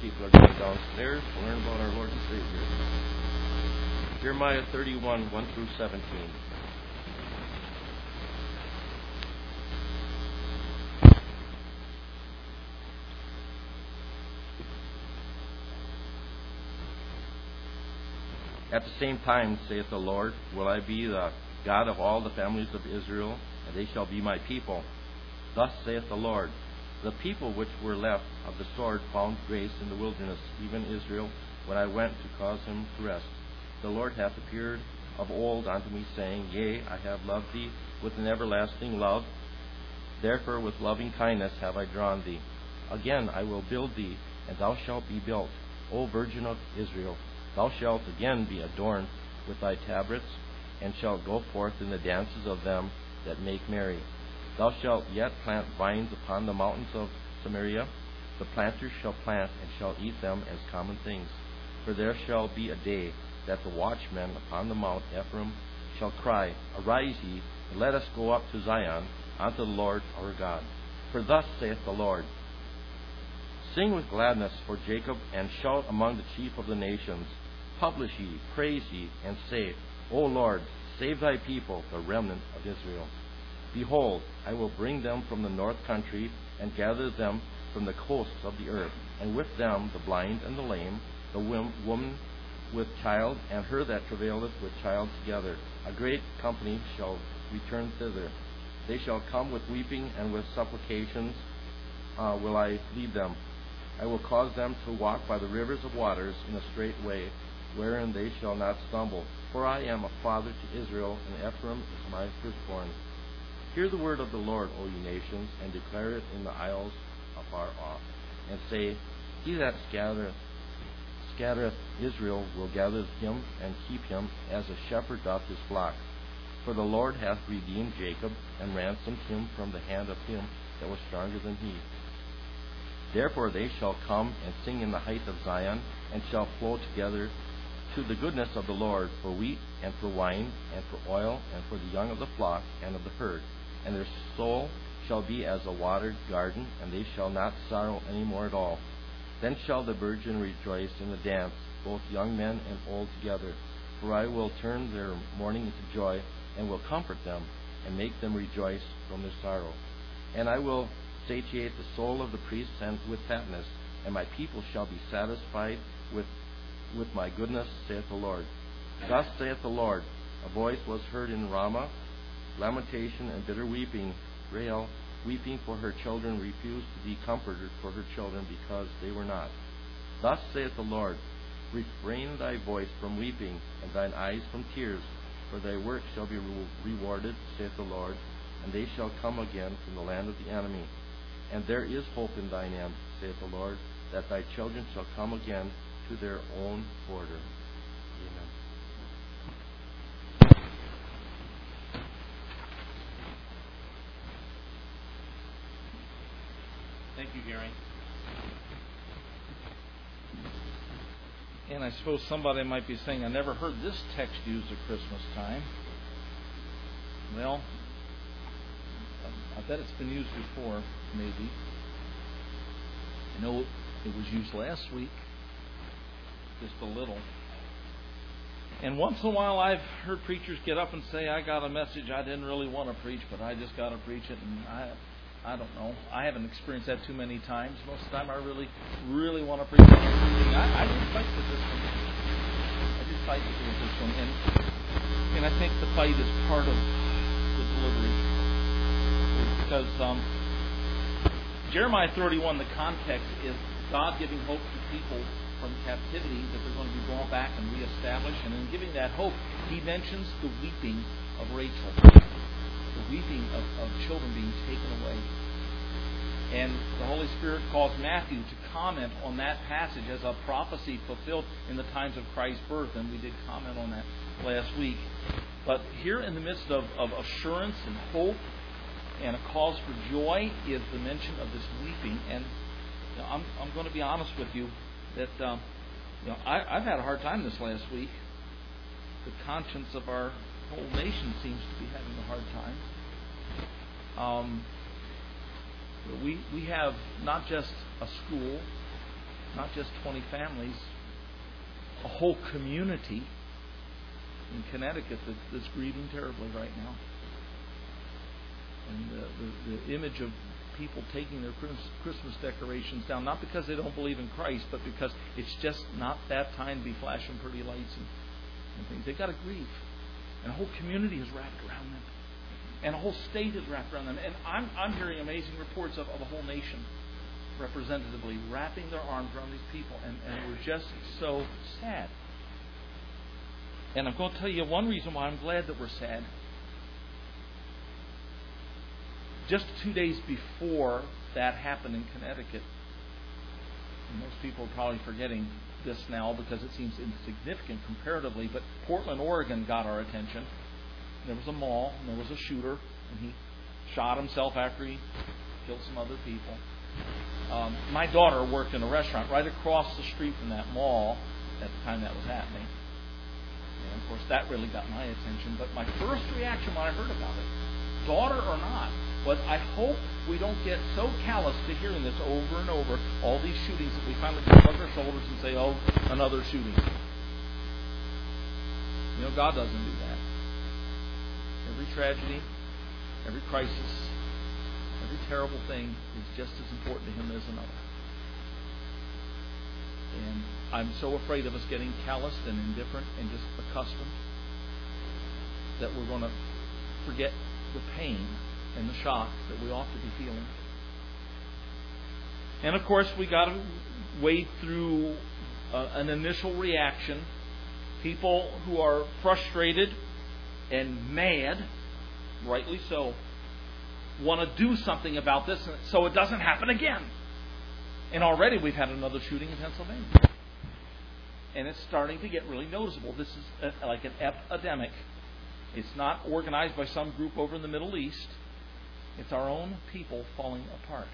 people are going downstairs to learn about our Lord and Savior. Jeremiah 31, 1 through 17. At the same time, saith the Lord, will I be the God of all the families of Israel, and they shall be my people. Thus saith the Lord, the people which were left of the sword found grace in the wilderness, even Israel, when I went to cause him to rest. The Lord hath appeared of old unto me, saying, Yea, I have loved thee with an everlasting love. Therefore with loving kindness have I drawn thee. Again I will build thee, and thou shalt be built, O Virgin of Israel. Thou shalt again be adorned with thy tabrets, and shalt go forth in the dances of them that make merry. Thou shalt yet plant vines upon the mountains of Samaria. The planters shall plant, and shall eat them as common things. For there shall be a day that the watchmen upon the mount Ephraim shall cry, Arise ye, and let us go up to Zion, unto the Lord our God. For thus saith the Lord, Sing with gladness for Jacob, and shout among the chief of the nations. Publish ye, praise ye, and say, O Lord, save thy people, the remnant of Israel. Behold, I will bring them from the north country, and gather them from the coasts of the earth, and with them the blind and the lame, the woman with child, and her that travaileth with child together. A great company shall return thither. They shall come with weeping, and with supplications will I lead them. I will cause them to walk by the rivers of waters in a straight way, wherein they shall not stumble. For I am a father to Israel, and Ephraim is my firstborn. Hear the word of the Lord, O ye nations, and declare it in the isles afar off. And say, He that scattereth Israel will gather him, and keep him, as a shepherd doth his flock. For the Lord hath redeemed Jacob, and ransomed him from the hand of him that was stronger than he. Therefore they shall come and sing in the height of Zion, and shall flow together to the goodness of the Lord, for wheat, and for wine, and for oil, and for the young of the flock, and of the herd. And their soul shall be as a watered garden, and they shall not sorrow any more at all. Then shall the virgin rejoice in the dance, both young men and old together. For I will turn their mourning into joy, and will comfort them, and make them rejoice from their sorrow. And I will satiate the soul of the priests and with fatness, and my people shall be satisfied with my goodness, saith the Lord. Thus saith the Lord, a voice was heard in Ramah, lamentation and bitter weeping. Rahel, weeping for her children, refused to be comforted for her children, because they were not. Thus saith the Lord, refrain thy voice from weeping, and thine eyes from tears, for thy work shall be rewarded, saith the Lord, and they shall come again from the land of the enemy. And there is hope in thine end, saith the Lord, that thy children shall come again to their own border. Amen. Thank you, Gary. And I suppose somebody might be saying, I never heard this text used at Christmas time. Well, I bet it's been used before, maybe. I know it was used last week, just a little. And once in a while I've heard preachers get up and say, I got a message I didn't really want to preach, but I just got to preach it. And I don't know. I haven't experienced that too many times. Most of the time I really, really want to preach it. I do fight with this one. I do fight with this one. And I think the fight is part of the delivery. Because Jeremiah 31, the context is God giving hope to people from captivity that they're going to be brought back and reestablished. And in giving that hope, he mentions the weeping of Rachel, the weeping of children being taken away. And the Holy Spirit caused Matthew to comment on that passage as a prophecy fulfilled in the times of Christ's birth, and we did comment on that last week. But here in the midst of assurance and hope and a cause for joy is the mention of this weeping. And I'm going to be honest with you that I've had a hard time this last week. The conscience of our whole nation seems to be having a hard time. We have not just a school not just 20 families, a whole community in Connecticut that's grieving terribly right now. And the image of people taking their Christmas decorations down, not because they don't believe in Christ, but because it's just not that time to be flashing pretty lights and things. They've got to grieve. And a whole community is wrapped around them. And a whole state is wrapped around them. And I'm hearing amazing reports of a whole nation representatively wrapping their arms around these people. And we're just so sad. And I'm going to tell you one reason why I'm glad that we're sad. Just 2 days before that happened in Connecticut, and most people are probably forgetting this now because it seems insignificant comparatively, but Portland, Oregon got our attention. There was a mall, and there was a shooter, and he shot himself after he killed some other people. My daughter worked in a restaurant right across the street from that mall at the time that was happening. And of course, that really got my attention. But my first reaction when I heard about it, daughter or not, was I hope we don't get so callous to hearing this over and over, all these shootings, that we finally shrug our shoulders and say, oh, another shooting. You know, God doesn't do that. Every tragedy, every crisis, every terrible thing is just as important to Him as another. And I'm so afraid of us getting calloused and indifferent and just accustomed that we're going to forget the pain and the shock that we ought to be feeling. And of course, we got to wade through an initial reaction. People who are frustrated and mad, rightly so, want to do something about this so it doesn't happen again. And already we've had another shooting in Pennsylvania. And it's starting to get really noticeable. This is like an epidemic. It's not organized by some group over in the Middle East. It's our own people falling apart.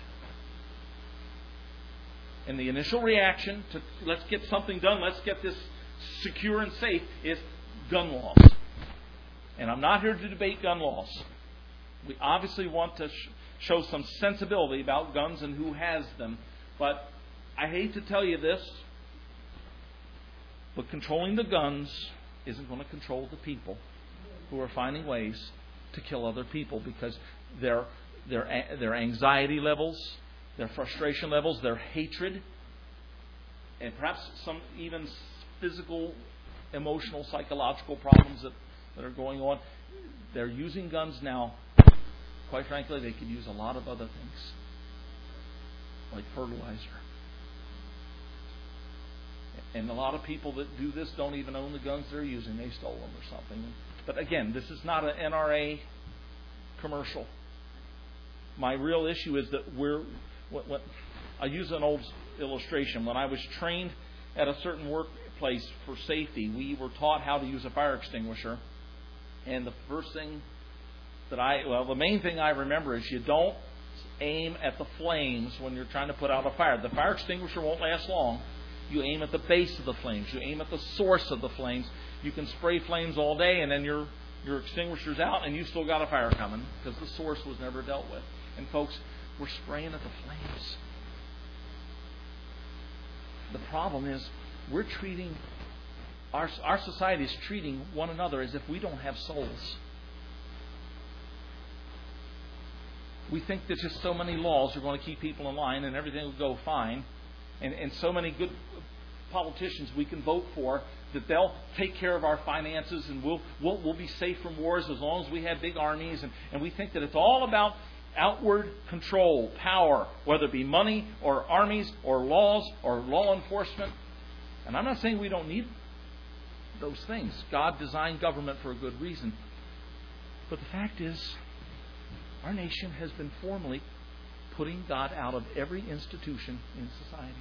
And the initial reaction to let's get something done, let's get this secure and safe, is gun laws. And I'm not here to debate gun laws. We obviously want to show some sensibility about guns and who has them. But I hate to tell you this, but controlling the guns isn't going to control the people who are finding ways to kill other people, because their anxiety levels, their frustration levels, their hatred, and perhaps some even physical, emotional, psychological problems that are going on. They're using guns now. Quite frankly, they could use a lot of other things, like fertilizer. And a lot of people that do this don't even own the guns they're using. They stole them or something. But again, this is not an NRA commercial. My real issue is that I use an old illustration. When I was trained at a certain workplace for safety, we were taught how to use a fire extinguisher. And the main thing I remember is you don't aim at the flames when you're trying to put out a fire. The fire extinguisher won't last long. You aim at the base of the flames. You aim at the source of the flames. You can spray flames all day, and then your extinguisher's out, and you've still got a fire coming because the source was never dealt with. And folks, we're spraying at the flames. The problem is we're treating our society is treating one another as if we don't have souls. We think that just so many laws are going to keep people in line and everything will go fine. And so many good politicians we can vote for that they'll take care of our finances and we'll be safe from wars as long as we have big armies. And we think that it's all about outward control, power, whether it be money or armies or laws or law enforcement. And I'm not saying we don't need those things. God designed government for a good reason. But the fact is, our nation has been formally putting God out of every institution in society.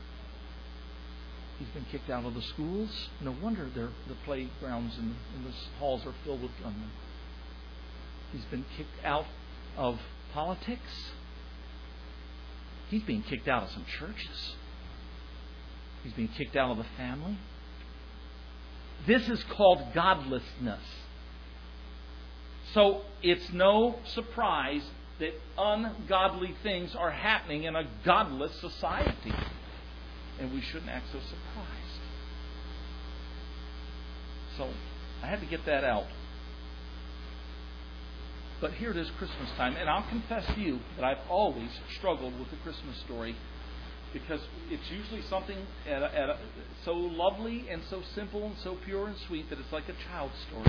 He's been kicked out of the schools. No wonder the playgrounds and the halls are filled with gunmen. He's been kicked out of politics. He's being kicked out of some churches. He's being kicked out of the family. This is called godlessness. So it's no surprise that ungodly things are happening in a godless society. And we shouldn't act so surprised. So, I had to get that out. But here it is, Christmas time. And I'll confess to you that I've always struggled with the Christmas story, because it's usually something so lovely and so simple and so pure and sweet that it's like a child's story.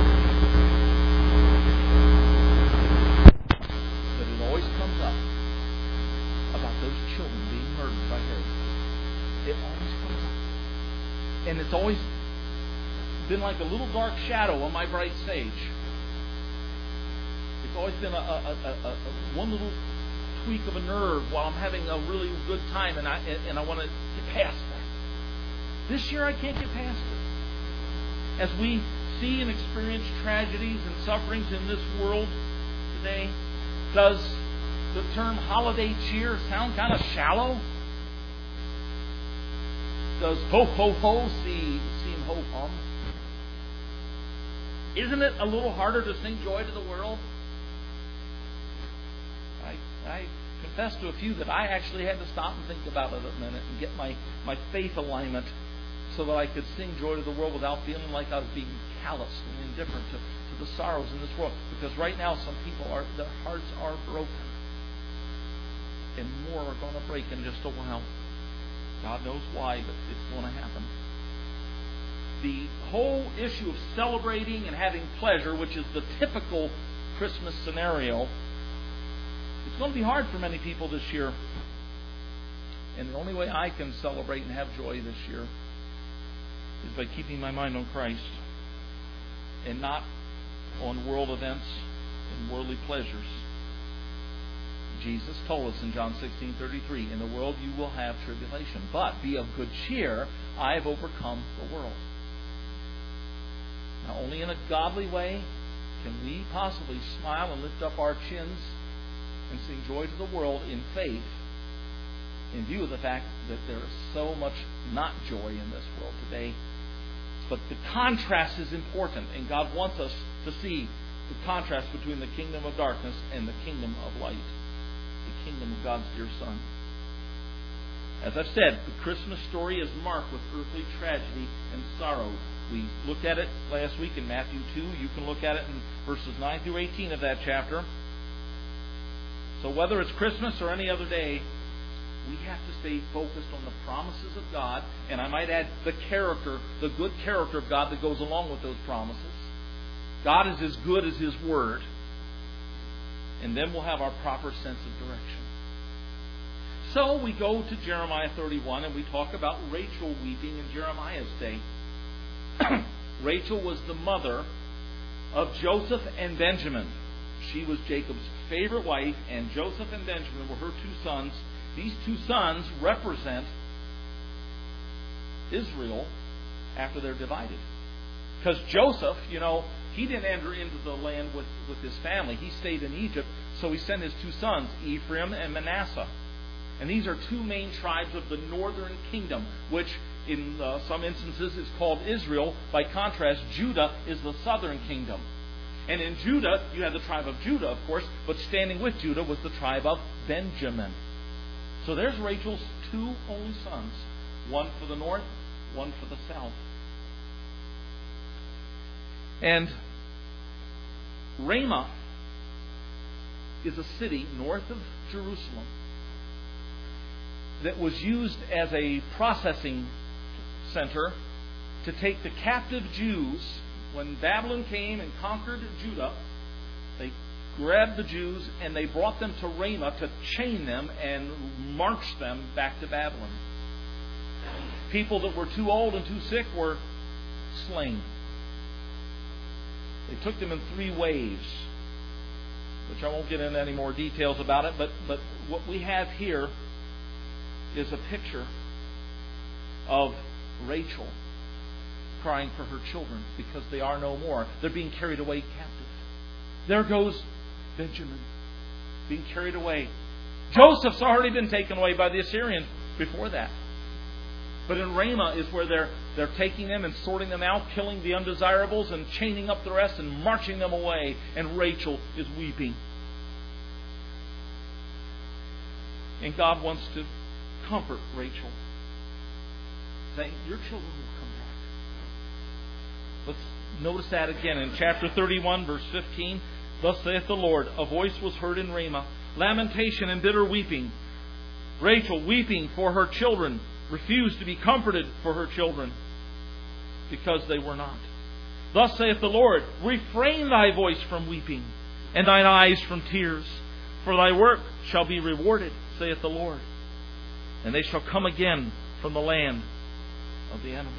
But it always comes up about those children being murdered by Herod. It always comes up. And it's always been like a little dark shadow on my bright stage. It's always been one little tweak of a nerve while I'm having a really good time, and I want to get past that. This year I can't get past it. As we see and experience tragedies and sufferings in this world today, does the term holiday cheer sound kind of shallow? Does ho ho ho seem ho hum? Isn't it a little harder to sing joy to the world? I confess to a few that I actually had to stop and think about it a minute and get my faith alignment so that I could sing joy to the world without feeling like I was being callous and indifferent to the sorrows in this world. Because right now some people, their hearts are broken. And more are going to break in just a while. God knows why, but it's going to happen. The whole issue of celebrating and having pleasure, which is the typical Christmas scenario, it's going to be hard for many people this year. And the only way I can celebrate and have joy this year is by keeping my mind on Christ and not on world events and worldly pleasures. Jesus told us in John 16:33, "In the world you will have tribulation, but be of good cheer, I have overcome the world." Now, only in a godly way can we possibly smile and lift up our chins and sing joy to the world in faith, in view of the fact that there is so much not joy in this world today. But the contrast is important, and God wants us to see the contrast between the kingdom of darkness and the kingdom of light, the kingdom of God's dear Son. As I've said, the Christmas story is marked with earthly tragedy and sorrow. We looked at it last week in Matthew 2. You can look at it in verses 9 through 18 of that chapter. So whether it's Christmas or any other day, we have to stay focused on the promises of God, and I might add the character, the good character of God that goes along with those promises. God is as good as His Word. And then we'll have our proper sense of direction. So we go to Jeremiah 31 and we talk about Rachel weeping in Jeremiah's day. Rachel was the mother of Joseph and Benjamin. She was Jacob's favorite wife, and Joseph and Benjamin were her two sons. These two sons represent Israel after they're divided. Because Joseph, he didn't enter into the land with his family. He stayed in Egypt, so he sent his two sons, Ephraim and Manasseh. And these are two main tribes of the northern kingdom, which in some instances is called Israel. By contrast, Judah is the southern kingdom. And in Judah, you have the tribe of Judah, of course, but standing with Judah was the tribe of Benjamin. So there's Rachel's two only sons, one for the north, one for the south. And Ramah is a city north of Jerusalem that was used as a processing center to take the captive Jews. When Babylon came and conquered Judah, they grabbed the Jews and they brought them to Ramah to chain them and march them back to Babylon. People that were too old and too sick were slain. They took them in 3 waves, which I won't get into any more details about it, but what we have here is a picture of Rachel crying for her children because they are no more. They're being carried away captive. There goes Benjamin being carried away. Joseph's already been taken away by the Assyrians before that. But in Ramah is where they're taking them and sorting them out, killing the undesirables and chaining up the rest and marching them away. And Rachel is weeping. And God wants to comfort Rachel. saying, your children will come back. Let's notice that again in chapter 31, verse 15. Thus saith the Lord, a voice was heard in Ramah, lamentation and bitter weeping. Rachel, weeping for her children, refused to be comforted for her children, because they were not. Thus saith the Lord, refrain thy voice from weeping, and thine eyes from tears, for thy work shall be rewarded, saith the Lord. And they shall come again from the land of the enemy.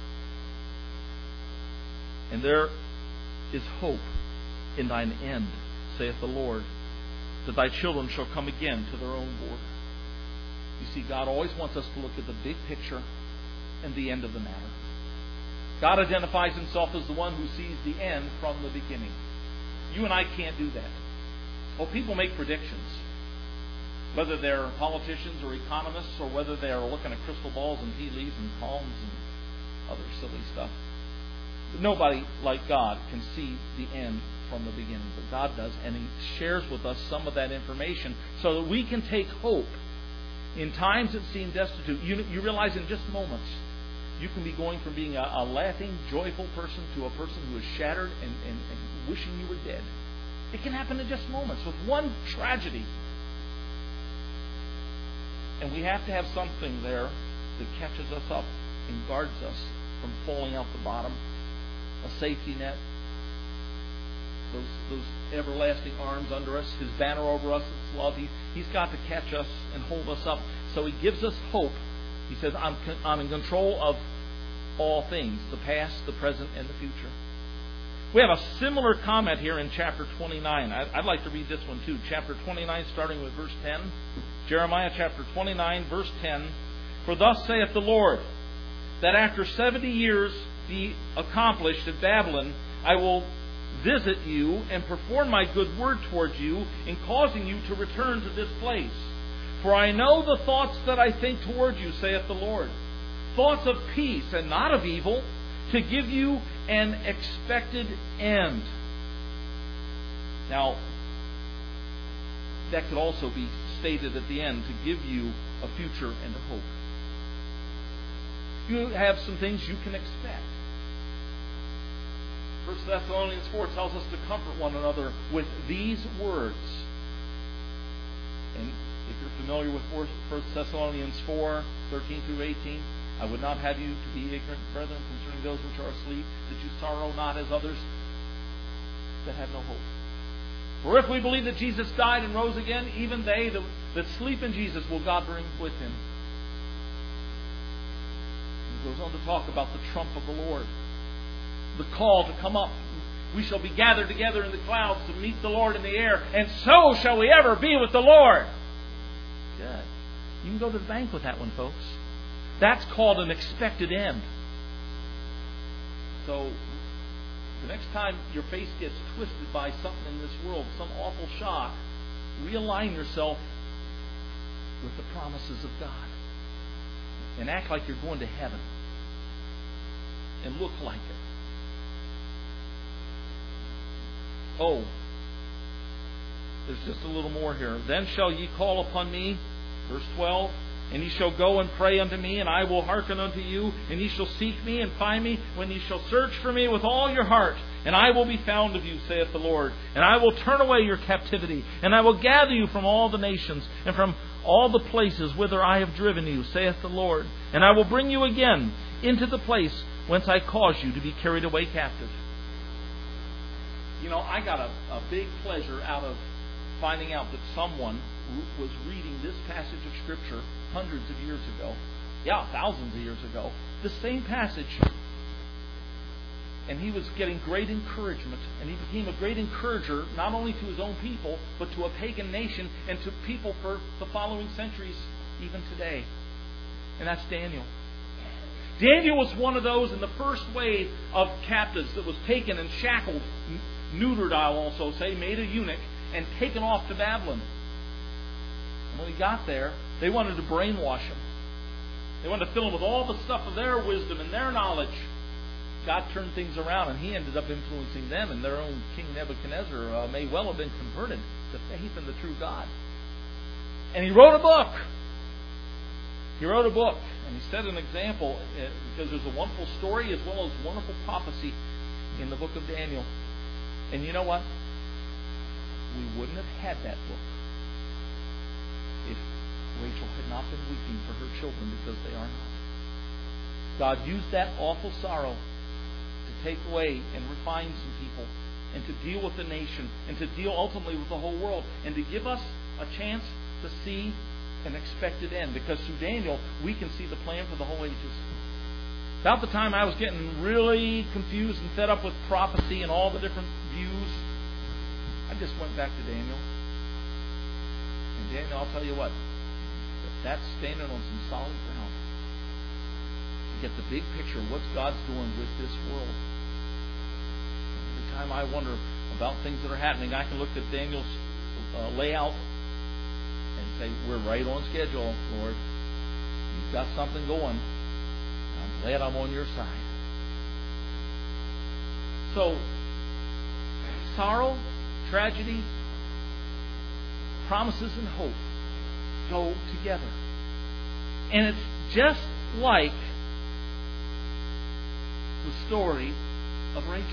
And there is hope in thine end, saith the Lord, that thy children shall come again to their own border. You see, God always wants us to look at the big picture and the end of the matter. God identifies Himself as the one who sees the end from the beginning. You and I can't do that. Well, people make predictions, whether they're politicians or economists, or whether they're looking at crystal balls and tea leaves and palms and other silly stuff. But nobody like God can see the end from the beginning, but God does, and He shares with us some of that information so that we can take hope in times that seem destitute. You realize in just moments you can be going from being a laughing, joyful person to a person who is shattered and wishing you were dead. It can happen in just moments with one tragedy. And we have to have something there that catches us up and guards us from falling out the bottom. A safety net. Those everlasting arms under us. His banner over us is love. He's got to catch us and hold us up. So He gives us hope. He says, I'm in control of all things. The past, the present, and the future. We have a similar comment here in chapter 29. I'd like to read this one too. Chapter 29, starting with verse 10. Jeremiah chapter 29, verse 10. For thus saith the Lord, that after 70 years be accomplished at Babylon, I will visit you and perform my good word towards you in causing you to return to this place. For I know the thoughts that I think toward you, saith the Lord. Thoughts of peace and not of evil, to give you an expected end. Now, that could also be stated at the end, to give you a future and a hope. You have some things you can expect. 1 Thessalonians 4 tells us to comfort one another with these words. And if you're familiar with 1 Thessalonians 4, 13 through 18, I would not have you to be ignorant, brethren, concerning those which are asleep, that you sorrow not as others that have no hope. For if we believe that Jesus died and rose again, even they that sleep in Jesus will God bring with Him. He goes on to talk about the trump of the Lord. The call to come up. We shall be gathered together in the clouds to meet the Lord in the air, and so shall we ever be with the Lord. Good. You can go to the bank with that one, folks. That's called an expected end. So, the next time your face gets twisted by something in this world, some awful shock, realign yourself with the promises of God. And act like you're going to heaven. And look like it. Oh, there's just a little more here. Then shall ye call upon me, verse 12, and ye shall go and pray unto me, and I will hearken unto you, and ye shall seek me and find me, when ye shall search for me with all your heart, and I will be found of you, saith the Lord. And I will turn away your captivity, and I will gather you from all the nations, and from all the places whither I have driven you, saith the Lord. And I will bring you again into the place whence I caused you to be carried away captive. You know, I got a big pleasure out of finding out that someone was reading this passage of Scripture hundreds of years ago. Yeah, thousands of years ago. The same passage. And he was getting great encouragement. And he became a great encourager, not only to his own people, but to a pagan nation and to people for the following centuries, even today. And that's Daniel. Daniel was one of those in the first wave of captives that was taken and shackled, neutered, I'll also say, made a eunuch, and taken off to Babylon. And when he got there, they wanted to brainwash him. They wanted to fill him with all the stuff of their wisdom and their knowledge. God turned things around, and He ended up influencing them, and their own King Nebuchadnezzar may well have been converted to faith in the true God. And he wrote a book. He wrote a book, and he set an example, because there's a wonderful story as well as wonderful prophecy in the book of Daniel. And you know what? We wouldn't have had that book if Rachel had not been weeping for her children, because they are not. God used that awful sorrow to take away and refine some people, and to deal with the nation, and to deal ultimately with the whole world, and to give us a chance to see an expected end. Because through Daniel, we can see the plan for the whole ages. About the time I was getting really confused and fed up with prophecy and all the different views, I just went back to Daniel. And Daniel, I'll tell you what, that's standing on some solid ground. To get the big picture of what God's doing with this world. Every time I wonder about things that are happening, I can look at Daniel's layout and say, we're right on schedule, Lord. You've got something going. I'm glad I'm on your side. So, sorrow, tragedy, promises, and hope go together. And it's just like the story of Rachel.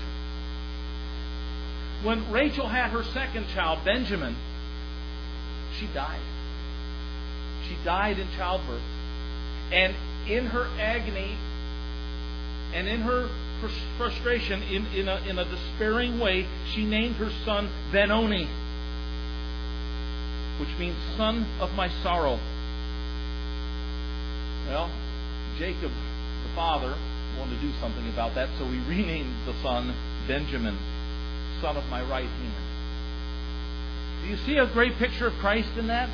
When Rachel had her second child, Benjamin, she died. She died in childbirth. And in her agony and in her frustration, in a despairing way, she named her son Benoni, which means son of my sorrow. Well, Jacob, the father, wanted to do something about that, so he renamed the son Benjamin, son of my right hand. Do you see a great picture of Christ in that?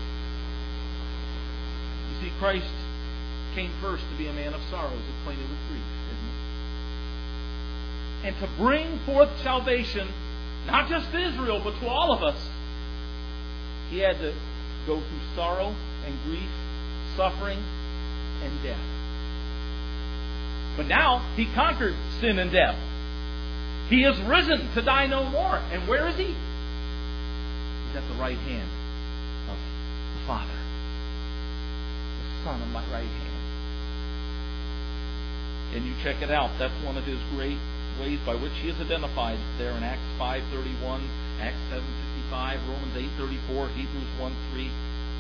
You see, Christ came first to be a man of sorrows, acquainted with grief, isn't it? And to bring forth salvation, not just to Israel, but to all of us, He had to go through sorrow and grief, suffering and death. But now He conquered sin and death. He is risen to die no more. And where is He? He's at the right hand of the Father, the Son of my right hand. And you check it out. That's one of His great ways by which He is identified there in Acts 5:31, Acts 7:55, Romans 8:34, Hebrews 1:3.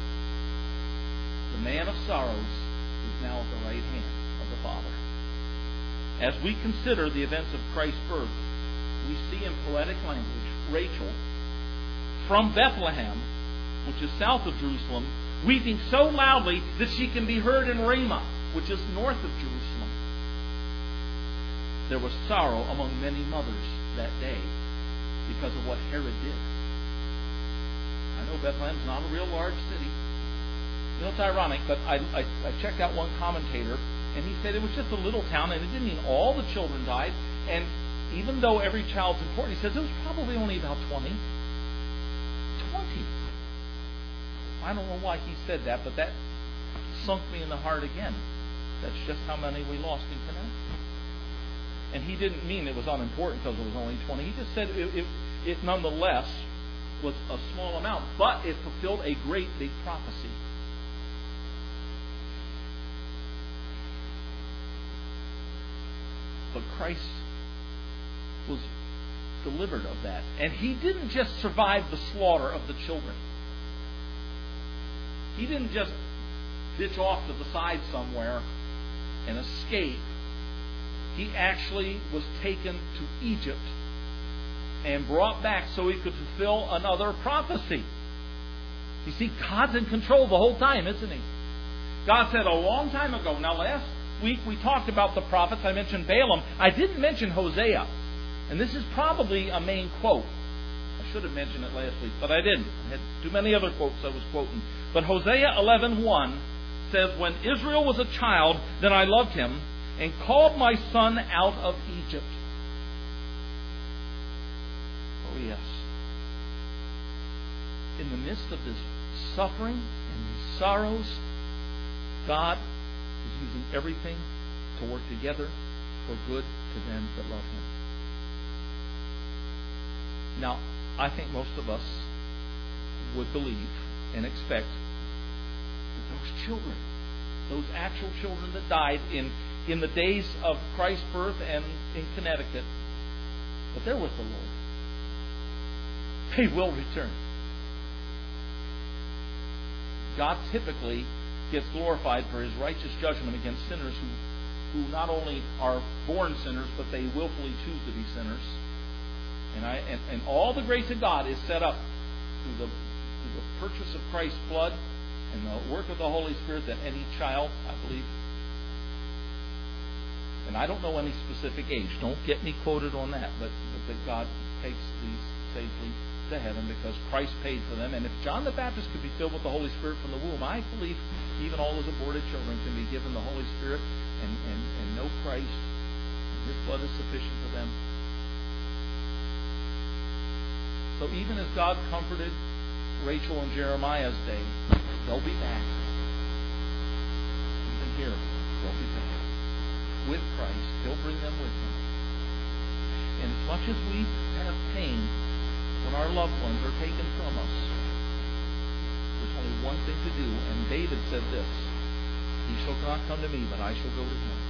The man of sorrows is now at the right hand of the Father. As we consider the events of Christ's birth, we see in poetic language Rachel from Bethlehem, which is south of Jerusalem, weeping so loudly that she can be heard in Ramah, which is north of Jerusalem. There was sorrow among many mothers that day because of what Herod did. I know Bethlehem's not a real large city. You know, it's ironic, but I checked out one commentator, and he said it was just a little town, and it didn't mean all the children died. And even though every child's important, he says it was probably only about 20. 20. I don't know why he said that, but that sunk me in the heart again. That's just how many we lost in Connecticut. And he didn't mean it was unimportant because it was only 20. He just said it nonetheless was a small amount, but it fulfilled a great big prophecy. But Christ was delivered of that. And He didn't just survive the slaughter of the children. He didn't just ditch off to the side somewhere and escape. He actually was taken to Egypt and brought back so He could fulfill another prophecy. You see, God's in control the whole time, isn't He? God said a long time ago. Now, last week we talked about the prophets. I mentioned Balaam. I didn't mention Hosea. And this is probably a main quote. I should have mentioned it last week, but I didn't. I had too many other quotes I was quoting. But Hosea 11:1 says, "When Israel was a child, then I loved him and called my son out of Egypt." Oh, yes. In the midst of this suffering and these sorrows, God is using everything to work together for good to them that love Him. Now, I think most of us would believe and expect that those children those actual children that died in the days of Christ's birth and in Connecticut. But they're with the Lord. They will return. God typically gets glorified for His righteous judgment against sinners who not only are born sinners, but they willfully choose to be sinners. And all the grace of God is set up through the purchase of Christ's blood and the work of the Holy Spirit that any child, I believe, and I don't know any specific age, don't get me quoted on that, but that God takes these safely to heaven because Christ paid for them. And if John the Baptist could be filled with the Holy Spirit from the womb, I believe even all those aborted children can be given the Holy Spirit and know Christ. And His blood is sufficient for them. So even as God comforted Rachel in Jeremiah's day, they'll be back. Even here, they'll be back with Christ. He'll bring them with Him. And as much as we have pain when our loved ones are taken from us, there's only one thing to do. And David said this: He shall not come to me, but I shall go to Him.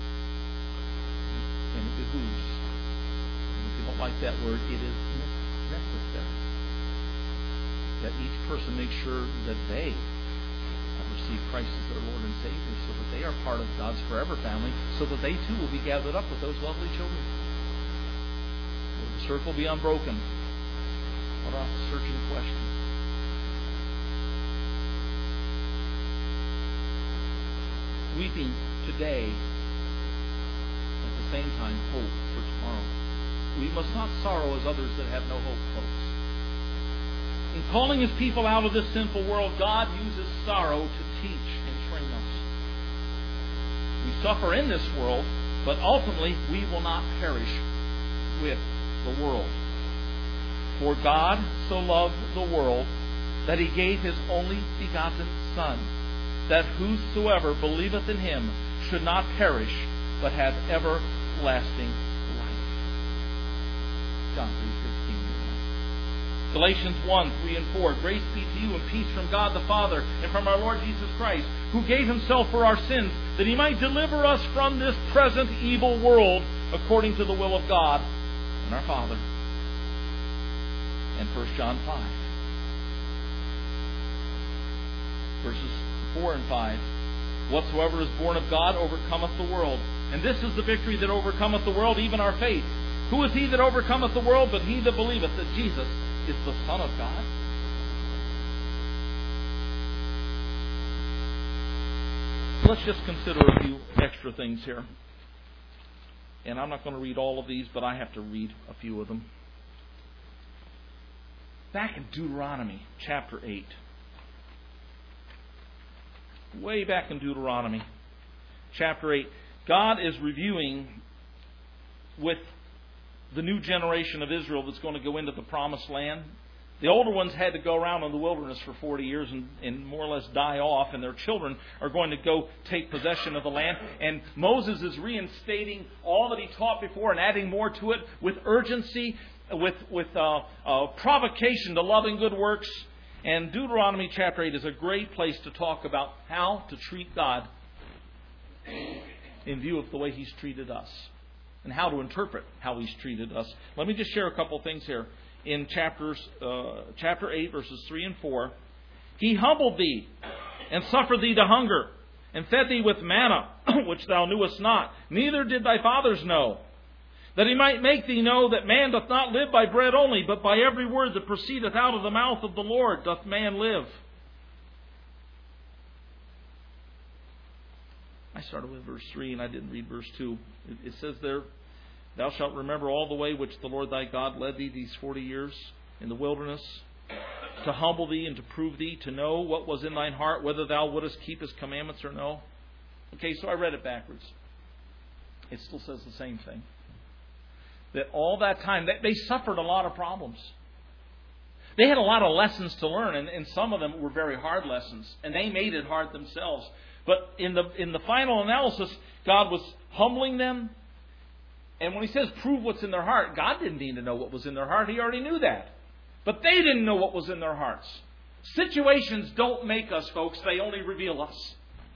And it behooves. And if you don't like that word, it is necessary that each person make sure that they have received Christ as their Lord and Savior, so that they are part of God's forever family, so that they too will be gathered up with those lovely children. The circle will be unbroken. What a searching question. Weeping today, at the same time, hope for tomorrow. We must not sorrow as others that have no hope, folks. In calling His people out of this sinful world, God uses sorrow to teach and train us. We suffer in this world, but ultimately we will not perish with the world. For God so loved the world that He gave His only begotten Son, that whosoever believeth in Him should not perish, but have everlasting life. John 3:16. Galatians 1:3 and 4. Grace be to you and peace from God the Father and from our Lord Jesus Christ, who gave Himself for our sins, that He might deliver us from this present evil world, according to the will of God and our Father. And 1 John 5. Verses 4 and 5. Whatsoever is born of God overcometh the world. And this is the victory that overcometh the world, even our faith. Who is he that overcometh the world but he that believeth that Jesus is the Son of God? Let's just consider a few extra things here. And I'm not going to read all of these, but I have to read a few of them. Back in Deuteronomy chapter 8. Way back in Deuteronomy chapter 8. God is reviewing with the new generation of Israel that's going to go into the promised land. The older ones had to go around in the wilderness for 40 years and more or less die off, and their children are going to go take possession of the land. And Moses is reinstating all that he taught before and adding more to it with urgency, with provocation to love and good works. And Deuteronomy chapter 8 is a great place to talk about how to treat God in view of the way He's treated us, and how to interpret how He's treated us. Let me just share a couple things here. In chapter 8, verses 3 and 4, He humbled thee, and suffered thee to hunger, and fed thee with manna, which thou knewest not, neither did thy fathers know, that He might make thee know that man doth not live by bread only, but by every word that proceedeth out of the mouth of the Lord doth man live. I started with verse 3 and I didn't read verse 2. It says there, Thou shalt remember all the way which the Lord thy God led thee these 40 years in the wilderness, to humble thee and to prove thee, to know what was in thine heart, whether thou wouldest keep His commandments or no. Okay, so I read it backwards. It still says the same thing. That all that time, they suffered a lot of problems. They had a lot of lessons to learn, and some of them were very hard lessons, and they made it hard themselves. But in the final analysis, God was humbling them. And when He says prove what's in their heart, God didn't need to know what was in their heart. He already knew that. But they didn't know what was in their hearts. Situations don't make us, folks. They only reveal us.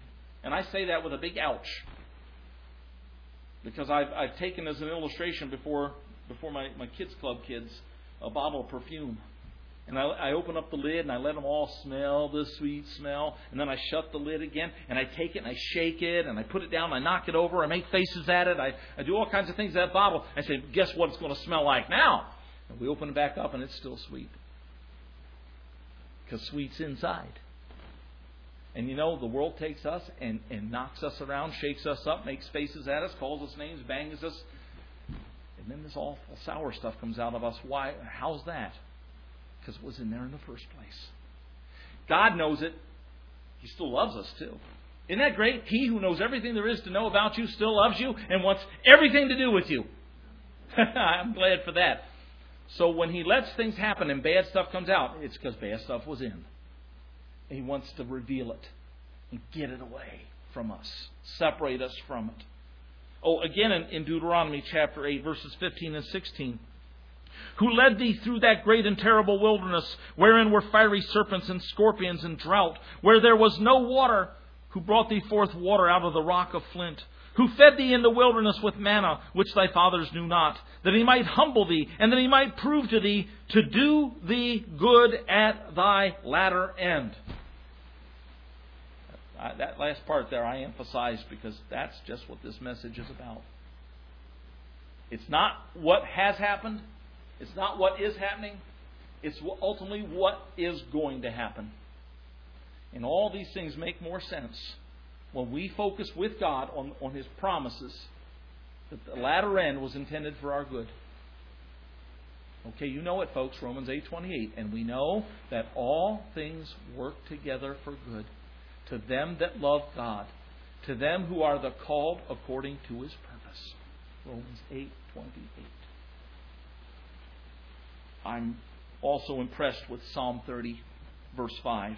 And I say that with a big ouch. Because I've taken as an illustration before my kids' club kids a bottle of perfume. And I open up the lid and I let them all smell the sweet smell. And then I shut the lid again and I take it and I shake it and I put it down, I knock it over, I make faces at it, I do all kinds of things to that bottle. I say, guess what it's going to smell like now? And we open it back up and it's still sweet. Because sweet's inside. And you know, the world takes us and knocks us around, shakes us up, makes faces at us, calls us names, bangs us. And then this awful sour stuff comes out of us. Why? How's that? Because it was in there in the first place. God knows it. He still loves us too. Isn't that great? He who knows everything there is to know about you still loves you and wants everything to do with you. I'm glad for that. So when He lets things happen and bad stuff comes out, it's because bad stuff was in. And He wants to reveal it and get it away from us. Separate us from it. Oh, again in Deuteronomy chapter 8, verses 15 and 16. Who led thee through that great and terrible wilderness, wherein were fiery serpents and scorpions and drought, where there was no water, who brought thee forth water out of the rock of flint, who fed thee in the wilderness with manna, which thy fathers knew not, that He might humble thee, and that He might prove to thee to do thee good at thy latter end. That last part there I emphasize because that's just what this message is about. It's not what has happened. It's not what is happening. It's ultimately what is going to happen. And all these things make more sense when we focus with God on His promises that the latter end was intended for our good. Okay, you know it, folks, Romans 8:28. And we know that all things work together for good to them that love God, to them who are the called according to His purpose. Romans 8:28. I'm also impressed with Psalm 30, verse 5.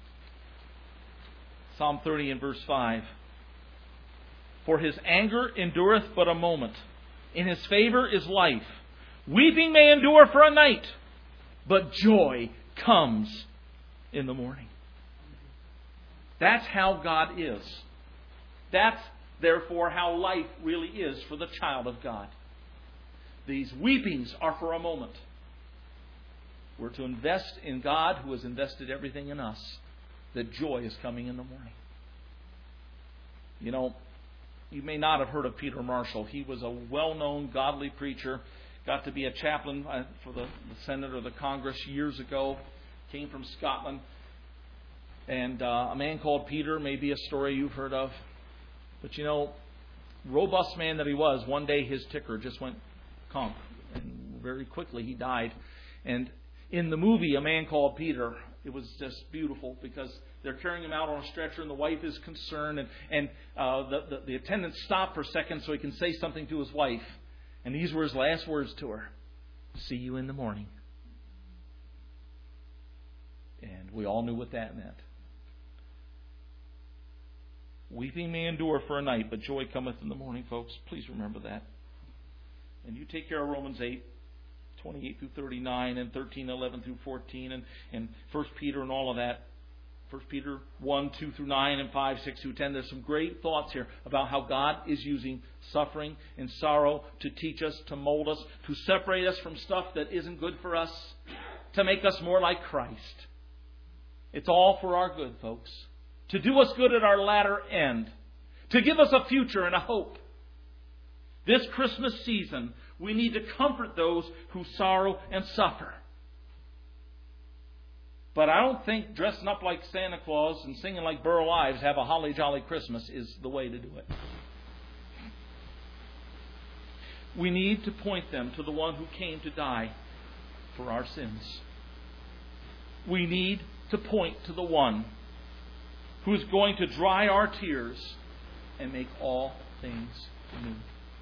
Psalm 30 and verse 5. For His anger endureth but a moment. In His favor is life. Weeping may endure for a night, but joy comes in the morning. That's how God is. That's, therefore, how life really is for the child of God. These weepings are for a moment. We're to invest in God who has invested everything in us. That joy is coming in the morning. You know, you may not have heard of Peter Marshall. He was a well-known godly preacher. Got to be a chaplain for the Senate or the Congress years ago. Came from Scotland. And a man called Peter may be a story you've heard of. But you know, robust man that he was, one day his ticker just went conk. And very quickly he died. And in the movie, A Man Called Peter, it was just beautiful because they're carrying him out on a stretcher and the wife is concerned. And the attendant stopped for a second so he can say something to his wife. And these were his last words to her. See you in the morning. And we all knew what that meant. Weeping may endure for a night, but joy cometh in the morning, folks. Please remember that. And you take care of Romans 8, 28 through 39, and 13, 11 through 14, and 1 Peter and all of that. 1 Peter 1, 2 through 9, and 5, 6 through 10. There's some great thoughts here about how God is using suffering and sorrow to teach us, to mold us, to separate us from stuff that isn't good for us, to make us more like Christ. It's all for our good, folks. To do us good at our latter end. To give us a future and a hope. This Christmas season, we need to comfort those who sorrow and suffer. But I don't think dressing up like Santa Claus and singing like Burl Ives, Have a Holly Jolly Christmas, is the way to do it. We need to point them to the one who came to die for our sins. We need to point to the one who is going to dry our tears and make all things new.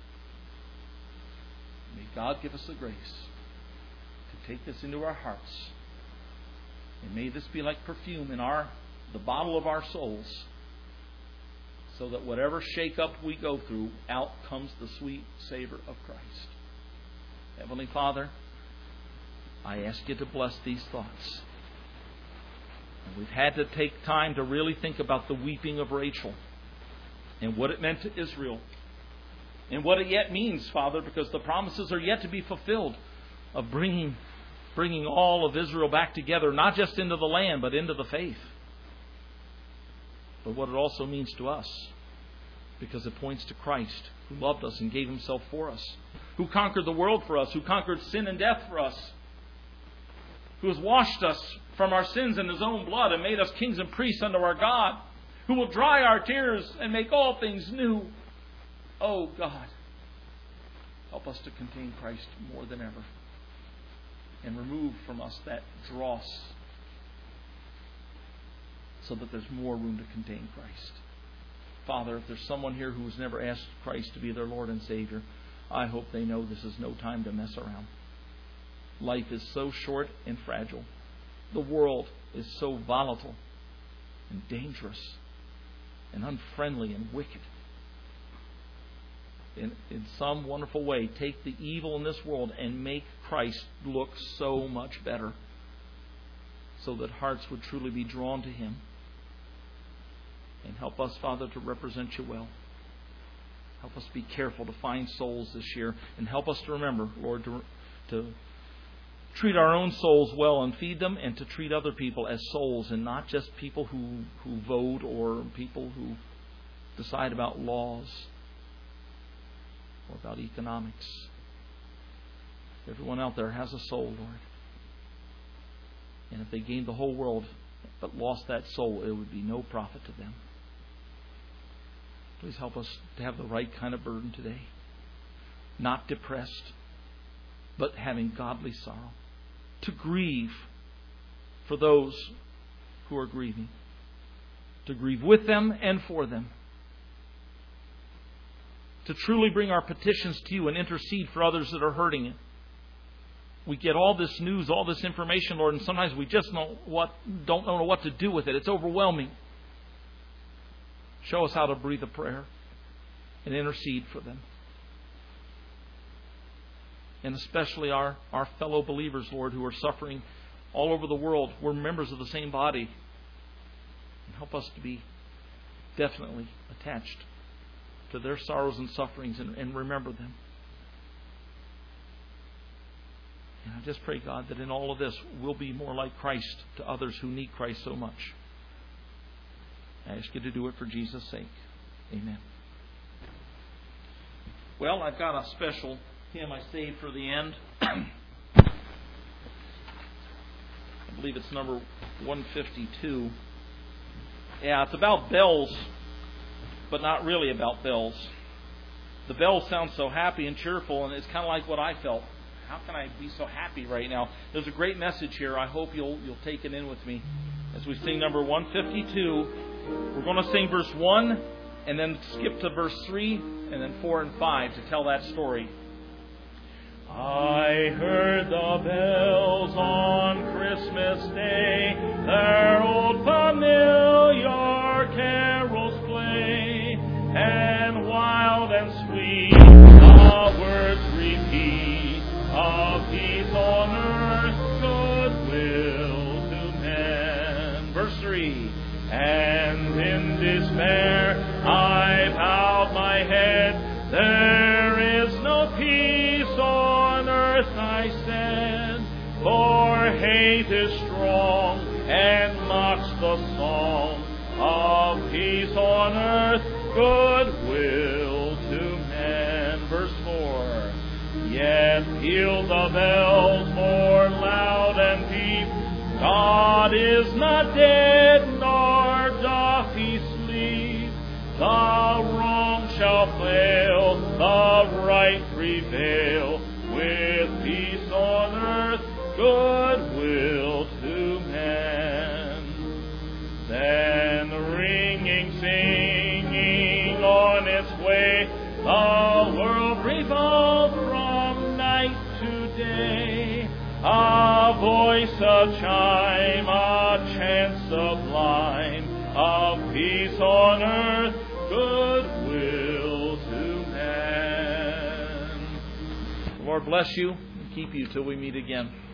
May God give us the grace to take this into our hearts. And may this be like perfume in the bottle of our souls, so that whatever shake-up we go through, out comes the sweet savor of Christ. Heavenly Father, I ask you to bless these thoughts. And we've had to take time to really think about the weeping of Rachel. and what it meant to Israel. And what it yet means, Father, because the promises are yet to be fulfilled of bringing all of Israel back together, not just into the land, but into the faith. But what it also means to us, because it points to Christ, who loved us and gave Himself for us, who conquered the world for us, who conquered sin and death for us, who has washed us from our sins in His own blood and made us kings and priests unto our God, who will dry our tears and make all things new. Oh God, help us to contain Christ more than ever and remove from us that dross so that there's more room to contain Christ. Father, if there's someone here who has never asked Christ to be their Lord and Savior, I hope they know this is no time to mess around. Life is so short and fragile. The world is so volatile and dangerous and unfriendly and wicked. In some wonderful way, take the evil in this world and make Christ look so much better, so that hearts would truly be drawn to Him. And help us, Father, to represent You well. Help us be careful to find souls this year. And help us to remember, Lord, to treat our own souls well and feed them, and to treat other people as souls and not just people who vote or people who decide about laws or about economics. Everyone out there has a soul, Lord. And if they gained the whole world but lost that soul, it would be no profit to them. Please help us to have the right kind of burden today. Not depressed, but having godly sorrow. To grieve for those who are grieving. To grieve with them and for them. To truly bring our petitions to You and intercede for others that are hurting. We get all this news, all this information, Lord, and sometimes we just don't know what to do with it. It's overwhelming. Show us how to breathe a prayer and intercede for them. And especially our fellow believers, Lord, who are suffering all over the world. We're members of the same body. And help us to be definitely attached to their sorrows and sufferings and remember them. And I just pray, God, that in all of this we'll be more like Christ to others who need Christ so much. I ask You to do it for Jesus' sake. Amen. Well, I've got a special hymn I saved for the end. I believe it's number 152. Yeah, it's about bells, but not really about bells. The bells sound so happy and cheerful, and it's kind of like what I felt. How can I be so happy right now? There's a great message here. I hope you'll take it in with me as we sing number 152. We're going to sing verse 1 and then skip to verse 3 and then 4 and 5 to tell that story. I heard the bells on Christmas Day, their old familiar carols play, and wild and sweet the words repeat of peace on earth, goodwill to men. Verse 3. And in despair I bowed my head, there is no peace on earth, I said, for hate is strong and mocks the song of peace on earth, goodwill to men. Verse 4. Yet peal the bells more loud and deep, God is not dead, nor doth He sleep. The wrong shall fail, the right prevail, with peace on earth, goodwill to men. Then ringing, singing on its way, the world revolved from night to day. A voice, a chime, a chant sublime of peace on earth, goodwill to men. The Lord bless you and keep you till we meet again.